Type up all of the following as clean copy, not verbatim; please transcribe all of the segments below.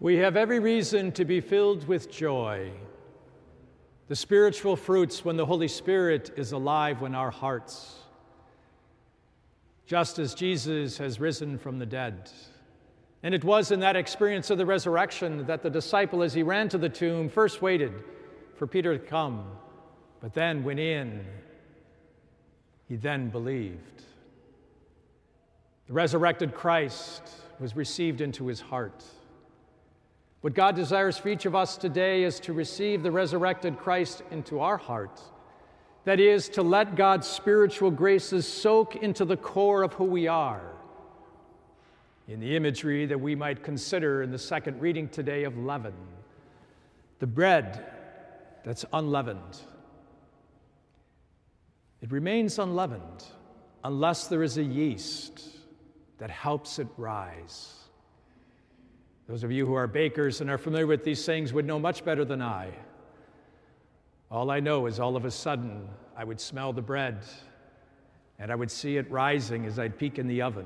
We have every reason to be filled with joy, the spiritual fruits when the Holy Spirit is alive in our hearts, just as Jesus has risen from the dead. And it was in that experience of the resurrection that the disciple, as he ran to the tomb, first waited for Peter to come, but then went in. He then believed. The resurrected Christ was received into his heart. What God desires for each of us today is to receive the resurrected Christ into our heart. That is, to let God's spiritual graces soak into the core of who we are. In the imagery that we might consider in the second reading today of leaven, the bread that's unleavened. It remains unleavened unless there is a yeast that helps it rise. Those of you who are bakers and are familiar with these things would know much better than I. All I know is all of a sudden I would smell the bread and I would see it rising as I'd peek in the oven.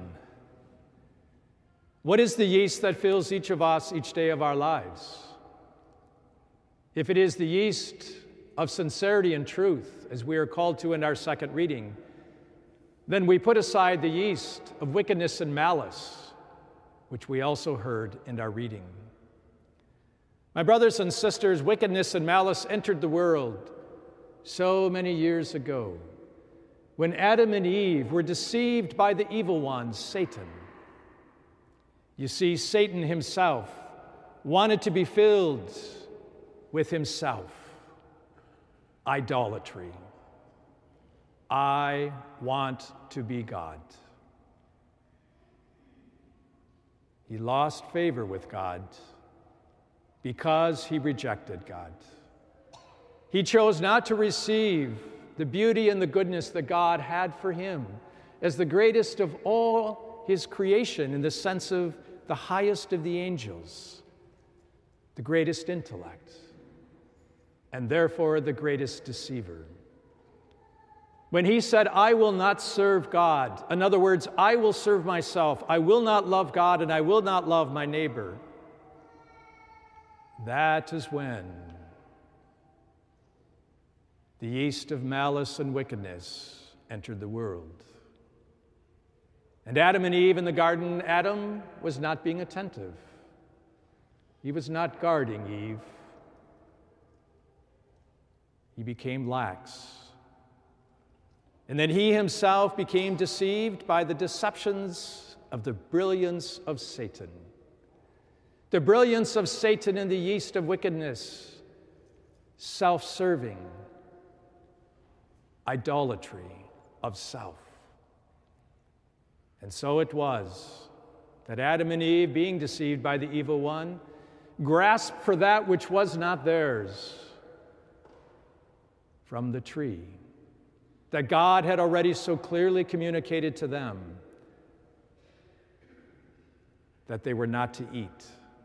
What is the yeast that fills each of us each day of our lives? If it is the yeast of sincerity and truth, as we are called to in our second reading, then we put aside the yeast of wickedness and malice, which we also heard in our reading. My brothers and sisters, wickedness and malice entered the world so many years ago when Adam and Eve were deceived by the evil one, Satan. You see, Satan himself wanted to be filled with himself. Idolatry. I want to be God. He lost favor with God because he rejected God. He chose not to receive the beauty and the goodness that God had for him as the greatest of all his creation in the sense of the highest of the angels, the greatest intellect, and therefore the greatest deceiver. When he said, I will not serve God, in other words, I will serve myself, I will not love God, and I will not love my neighbor, that is when the yeast of malice and wickedness entered the world. And Adam and Eve in the garden, Adam was not being attentive. He was not guarding Eve. He became lax. And then he himself became deceived by the deceptions of the brilliance of Satan. The brilliance of Satan in the yeast of wickedness, self-serving, idolatry of self. And so it was that Adam and Eve, being deceived by the evil one, grasped for that which was not theirs from the tree that God had already so clearly communicated to them that they were not to eat.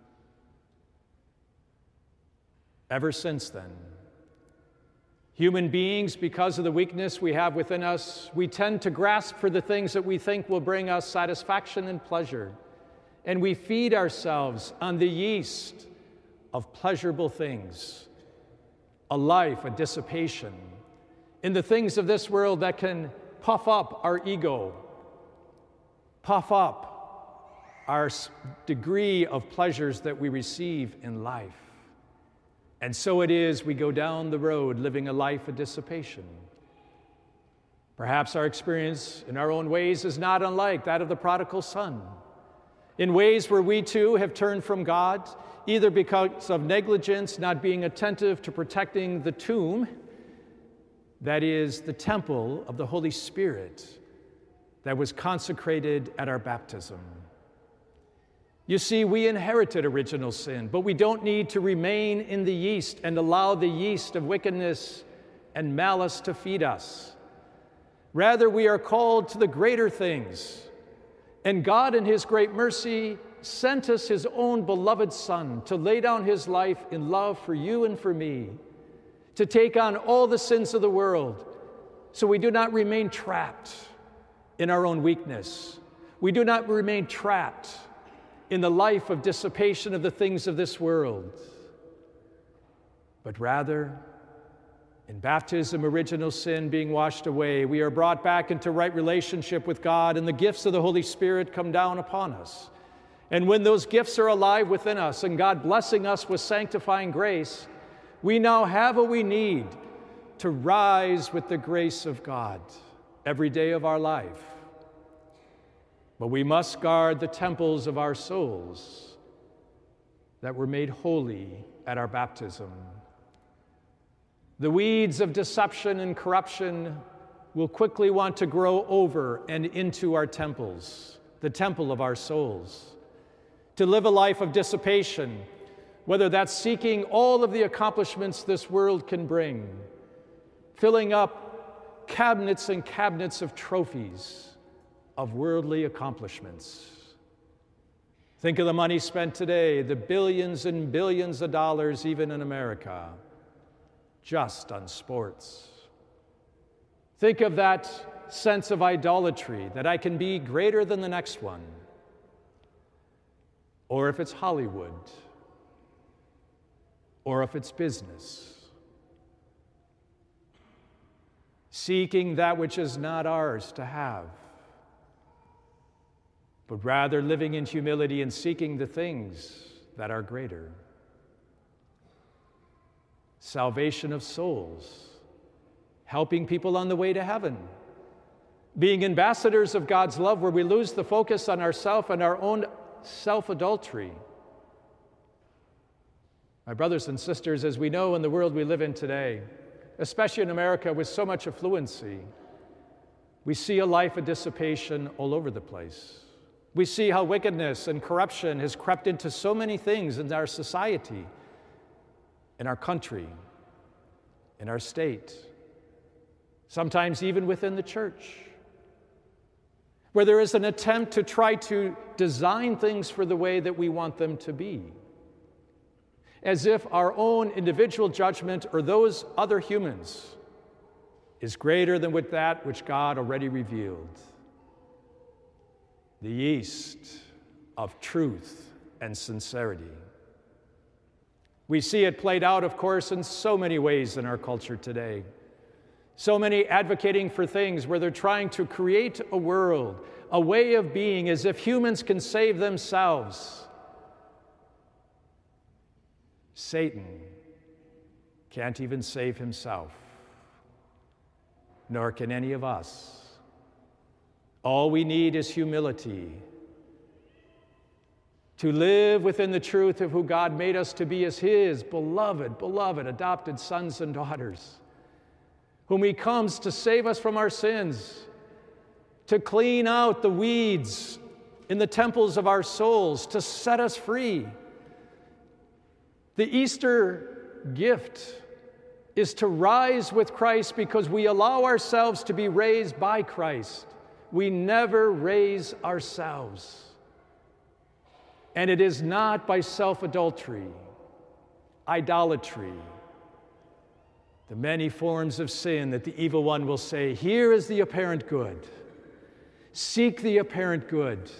Ever since then, human beings, because of the weakness we have within us, we tend to grasp for the things that we think will bring us satisfaction and pleasure. And we feed ourselves on the yeast of pleasurable things, a life of dissipation, in the things of this world that can puff up our ego, puff up our degree of pleasures that we receive in life. And so it is we go down the road living a life of dissipation. Perhaps our experience in our own ways is not unlike that of the prodigal son, in ways where we too have turned from God, either because of negligence, not being attentive to protecting the tomb, that is, the temple of the Holy Spirit that was consecrated at our baptism. You see, we inherited original sin, but we don't need to remain in the yeast and allow the yeast of wickedness and malice to feed us. Rather, we are called to the greater things. And God, in his great mercy, sent us his own beloved Son to lay down his life in love for you and for me, to take on all the sins of the world, so we do not remain trapped in our own weakness. We do not remain trapped in the life of dissipation of the things of this world, but rather in baptism, original sin being washed away, we are brought back into right relationship with God, and the gifts of the Holy Spirit come down upon us. And when those gifts are alive within us and God blessing us with sanctifying grace, we now have what we need to rise with the grace of God every day of our life. But we must guard the temples of our souls that were made holy at our baptism. The weeds of deception and corruption will quickly want to grow over and into our temples, the temple of our souls, to live a life of dissipation, whether that's seeking all of the accomplishments this world can bring, filling up cabinets and cabinets of trophies of worldly accomplishments. Think of the money spent today, the billions and billions of dollars, even in America, just on sports. Think of that sense of idolatry, that I can be greater than the next one. Or if it's Hollywood, or if it's business. Seeking that which is not ours to have, but rather living in humility and seeking the things that are greater. Salvation of souls, helping people on the way to heaven, being ambassadors of God's love where we lose the focus on ourselves and our own self-adultery. My brothers and sisters, as we know in the world we live in today, especially in America with so much affluency, we see a life of dissipation all over the place. We see how wickedness and corruption has crept into so many things in our society, in our country, in our state, sometimes even within the church, where there is an attempt to try to design things for the way that we want them to be, as if our own individual judgment or those other humans is greater than with that which God already revealed. The yeast of truth and sincerity. We see it played out, of course, in so many ways in our culture today. So many advocating for things where they're trying to create a world, a way of being as if humans can save themselves. Satan can't even save himself, nor can any of us. All we need is humility to live within the truth of who God made us to be as his beloved adopted sons and daughters, whom he comes to save us from our sins, to clean out the weeds in the temples of our souls, to set us free. The Easter gift is to rise with Christ because we allow ourselves to be raised by Christ. We never raise ourselves. And it is not by self-adultery, idolatry, the many forms of sin that the evil one will say, here is the apparent good. Seek the apparent good.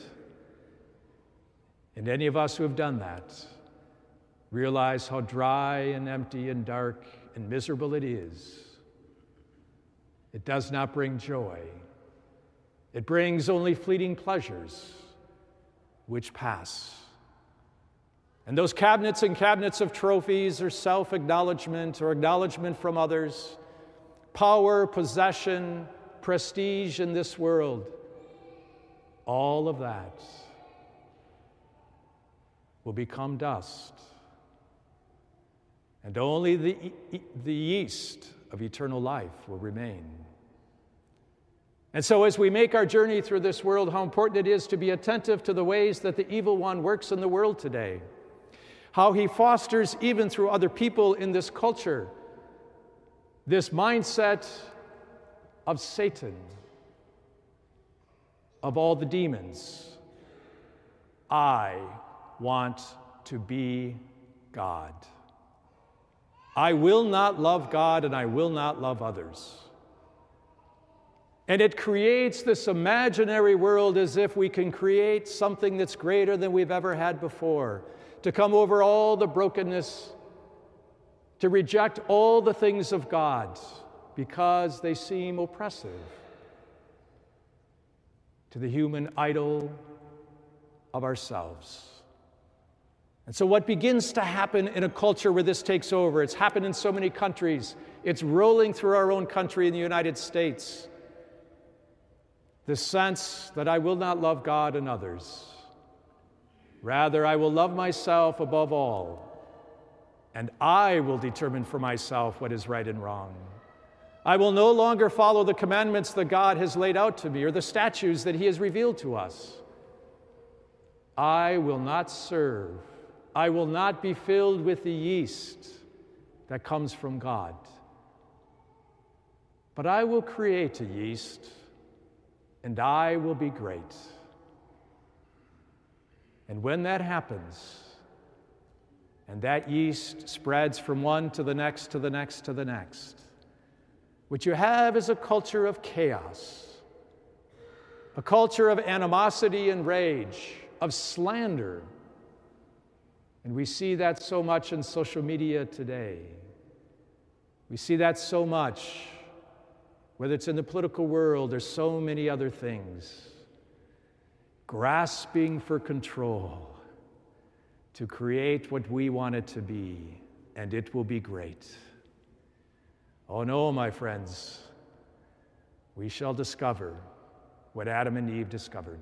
And any of us who have done that realize how dry and empty and dark and miserable it is. It does not bring joy. It brings only fleeting pleasures which pass. And those cabinets and cabinets of trophies or self-acknowledgement or acknowledgement from others, power, possession, prestige in this world, all of that will become dust. And only the yeast of eternal life will remain. And so as we make our journey through this world, how important it is to be attentive to the ways that the evil one works in the world today, how he fosters, even through other people in this culture, this mindset of Satan, of all the demons. I want to be God. I will not love God and I will not love others. And it creates this imaginary world as if we can create something that's greater than we've ever had before, to come over all the brokenness, to reject all the things of God because they seem oppressive to the human idol of ourselves. And so what begins to happen in a culture where this takes over, it's happened in so many countries, it's rolling through our own country in the United States, the sense that I will not love God and others. Rather, I will love myself above all, and I will determine for myself what is right and wrong. I will no longer follow the commandments that God has laid out to me or the statutes that He has revealed to us. I will not serve. I will not be filled with the yeast that comes from God. But I will create a yeast, and I will be great. And when that happens, and that yeast spreads from one to the next, to the next, to the next, what you have is a culture of chaos, a culture of animosity and rage, of slander. And we see that so much in social media today. We see that so much, whether it's in the political world or so many other things. Grasping for control to create what we want it to be, and it will be great. Oh no, my friends, we shall discover what Adam and Eve discovered.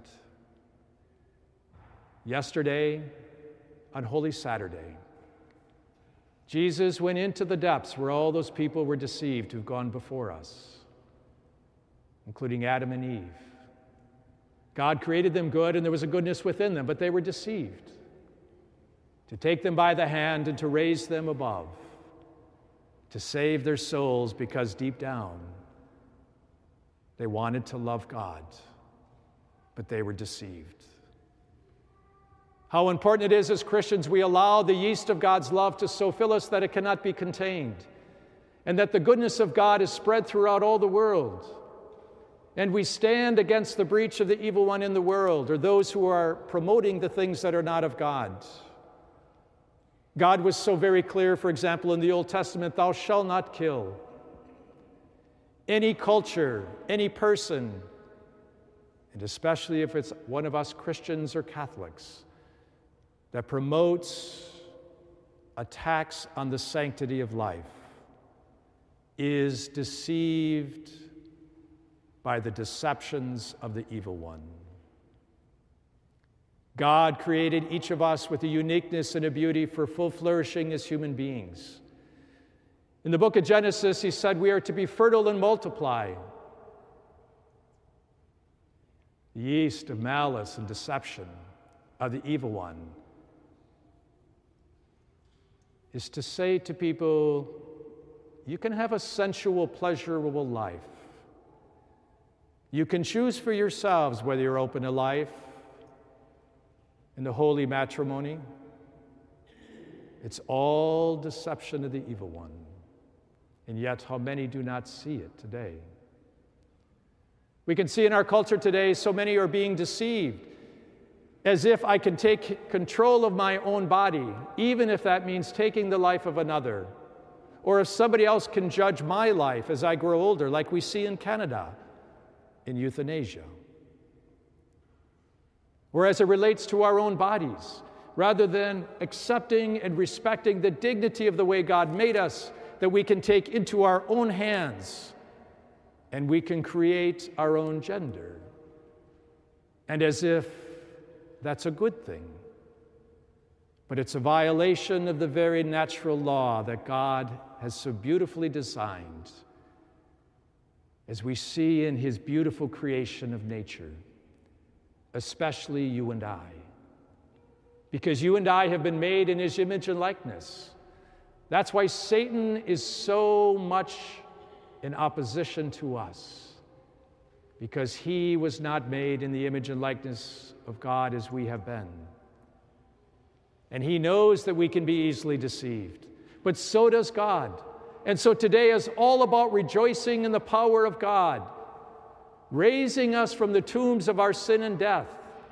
Yesterday, on Holy Saturday, Jesus went into the depths where all those people were deceived who've gone before us, including Adam and Eve. God created them good, and there was a goodness within them, but they were deceived. To take them by the hand and to raise them above, to save their souls, because deep down they wanted to love God, but they were deceived. How important it is as Christians we allow the yeast of God's love to so fill us that it cannot be contained, and that the goodness of God is spread throughout all the world. And we stand against the breach of the evil one in the world, or those who are promoting the things that are not of God. God was so very clear, for example, in the Old Testament, thou shalt not kill. Any culture, any person, and especially if it's one of us Christians or Catholics, that promotes attacks on the sanctity of life is deceived by the deceptions of the evil one. God created each of us with a uniqueness and a beauty for full flourishing as human beings. In the book of Genesis, He said we are to be fertile and multiply. The yeast of malice and deception of the evil one is to say to people, you can have a sensual, pleasurable life. You can choose for yourselves whether you're open to life in the holy matrimony. It's all deception of the evil one. And yet, how many do not see it today? We can see in our culture today, so many are being deceived, as if I can take control of my own body, even if that means taking the life of another, or if somebody else can judge my life as I grow older, like we see in Canada, in euthanasia. Or as it relates to our own bodies, rather than accepting and respecting the dignity of the way God made us, that we can take into our own hands and we can create our own gender. And as if that's a good thing. But it's a violation of the very natural law that God has so beautifully designed, as we see in His beautiful creation of nature, especially you and I. Because you and I have been made in His image and likeness. That's why Satan is so much in opposition to us, because he was not made in the image and likeness of God as we have been. And he knows that we can be easily deceived, but so does God. And so today is all about rejoicing in the power of God, raising us from the tombs of our sin and death.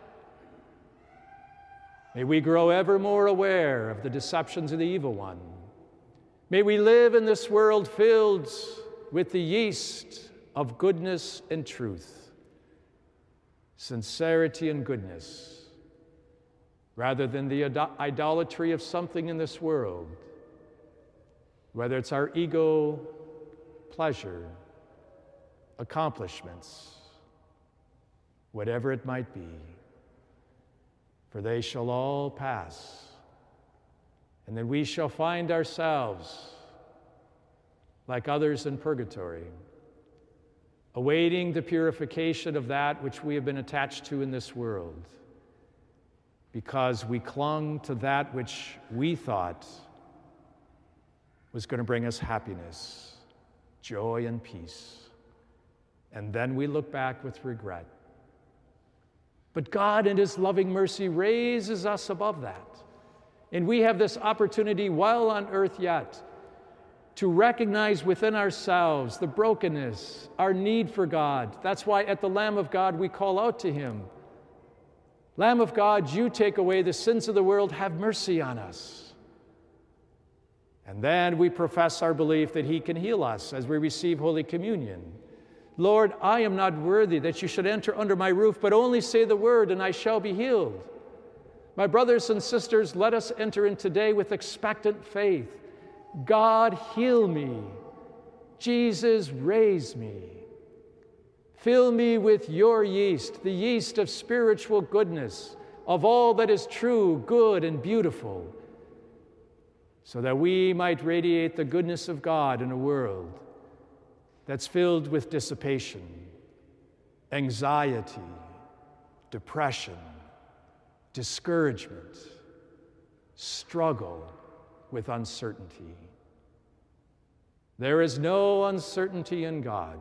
May we grow ever more aware of the deceptions of the evil one. May we live in this world filled with the yeast of goodness and truth, sincerity and goodness, rather than the idolatry of something in this world, whether it's our ego, pleasure, accomplishments, whatever it might be. For they shall all pass, and then we shall find ourselves like others in purgatory, awaiting the purification of that which we have been attached to in this world, because we clung to that which we thought was going to bring us happiness, joy, and peace. And then we look back with regret. But God, in His loving mercy, raises us above that. And we have this opportunity while on earth yet to recognize within ourselves the brokenness, our need for God. That's why at the Lamb of God we call out to Him. Lamb of God, you take away the sins of the world, have mercy on us. And then we profess our belief that He can heal us as we receive Holy Communion. Lord, I am not worthy that you should enter under my roof, but only say the word and I shall be healed. My brothers and sisters, let us enter in today with expectant faith. God, heal me. Jesus, raise me. Fill me with your yeast, the yeast of spiritual goodness, of all that is true, good, and beautiful, so that we might radiate the goodness of God in a world that's filled with dissipation, anxiety, depression, discouragement, struggle with uncertainty. There is no uncertainty in God.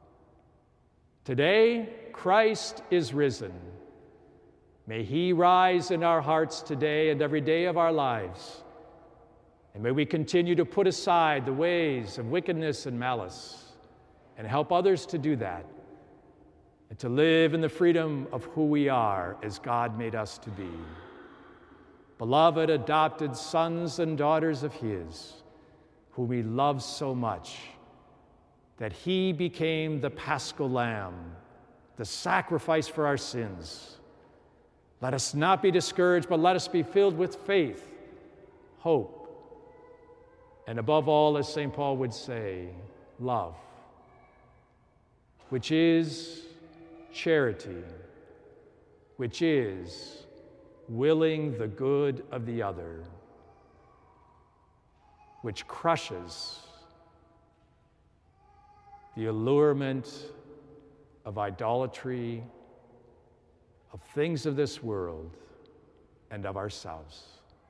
Today, Christ is risen. May He rise in our hearts today and every day of our lives. And may we continue to put aside the ways of wickedness and malice and help others to do that, and to live in the freedom of who we are as God made us to be. Beloved, adopted sons and daughters of His, whom He loves so much, that He became the Paschal Lamb, the sacrifice for our sins. Let us not be discouraged, but let us be filled with faith, hope, and above all, as St. Paul would say, love, which is charity, which is willing the good of the other, which crushes the allurement of idolatry, of things of this world, and of ourselves.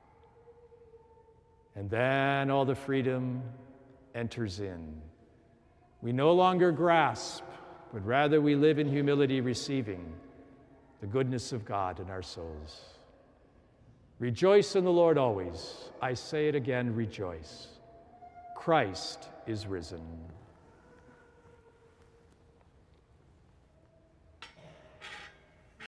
And then all the freedom enters in. We no longer grasp, but rather we live in humility, receiving the goodness of God in our souls. Rejoice in the Lord always. I say it again, rejoice. Christ is risen.